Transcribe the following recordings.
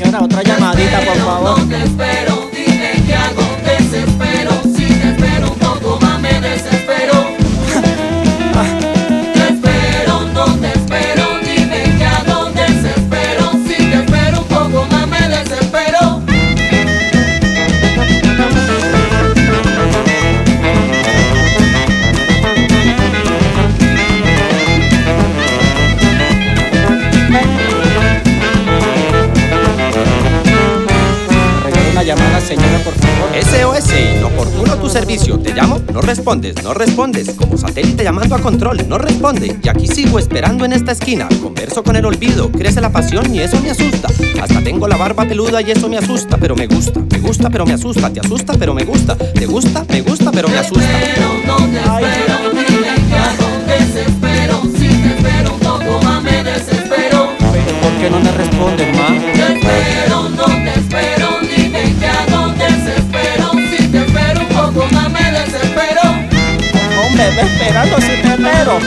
señora, otra llamadita, por favor. ¿Dónde espero? Dime qué hago, desespero. Si te espero un poco más me desespero. Te espero, ¿dónde espero? Dime qué hago, desespero. Si te espero un poco más me desespero. Regala una llamada, señora, por favor. SOS, inoportuno tu servicio. Te llamo, no respondes, no respondes. Como satélite llamando a control, no responde. Y aquí sigo esperando en esta esquina. Converso con el olvido, crece la pasión y eso me asusta. Hasta tengo la barba peluda y eso me asusta, pero me gusta. Me gusta, pero me asusta. Te asusta, pero me gusta. Te gusta, me gusta, pero me asusta. Pero ¿dónde espero? Dime qué hago, desespero. Si te espero un poco más me desespero. Pero ¿por qué no me responden, ma? Te espero, ¿dónde espero? Dime qué hago, desespero. Si te espero un poco más me desespero. Como un bebé esperando su tetero.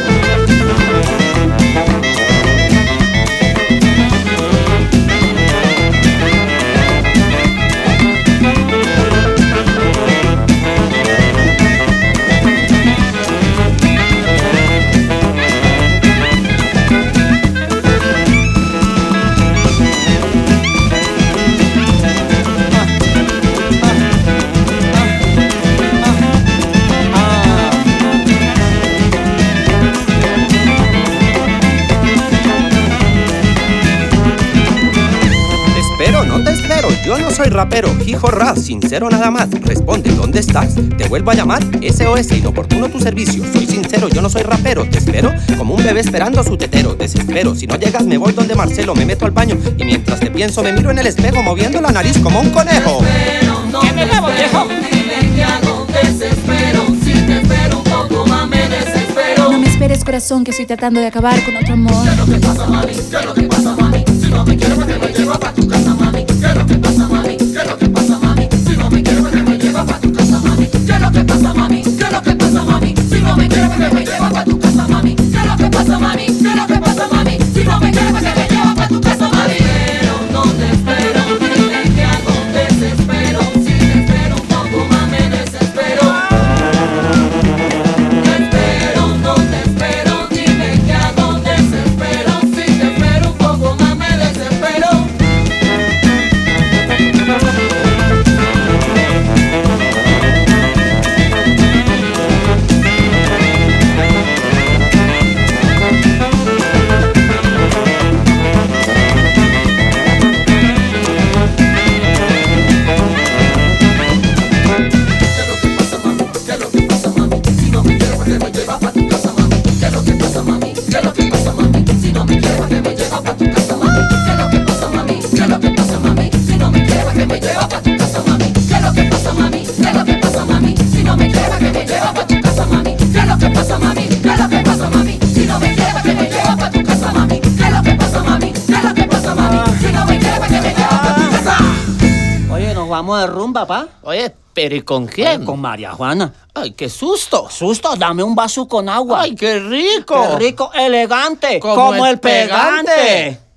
Espero, no te espero, yo no soy rapero. Jijorra, sincero nada más. Responde, ¿dónde estás? Te vuelvo a llamar. SOS, inoportuno tu servicio. Soy sincero, yo no soy rapero. Te espero como un bebé esperando su tetero. Desespero, si no llegas me voy donde Marcelo. Me meto al baño y mientras te pienso me miro en el espejo moviendo la nariz como un conejo. ¿Qué me muevo, viejo? Dime qué hago, desespero. Si te espero un poco más me desespero. No me esperes, corazón, que estoy tratando de acabar con otro amor. ¿Qué es lo que pasa, mami? ¿Qué es lo que pasa, mami? Si no me quieres, que me lleva pa' tu casa, mami. ¿Qué es lo que pasa, mami? ¿Qué es lo que pasa, mami? Si no me quieres, que me lleva pa' tu casa, mami. ¿Qué es lo que pasa, mami? ¿Qué es lo que pasa, mami? Si no me quieres, que me lleva pa' tu casa, mami. ¿Qué es lo que pasa, mami? ¿Qué es lo que pasa, mami? Si no me quieres, que me lleva pa' tu casa, mami. Pero, ¿dónde espero? Dime qué hago, desespero. Si te espero un poco más me desespero. Te espero, ¿dónde espero? Dime qué hago, desespero. Si te espero un poco más me desespero. Oye, nos vamos de rumba, pa. Oye, ¿pero y con quién? Con María Juana. Ay, qué susto. Susto, dame un vaso con agua. Ay, qué rico. Qué rico, elegante. Como el pegante.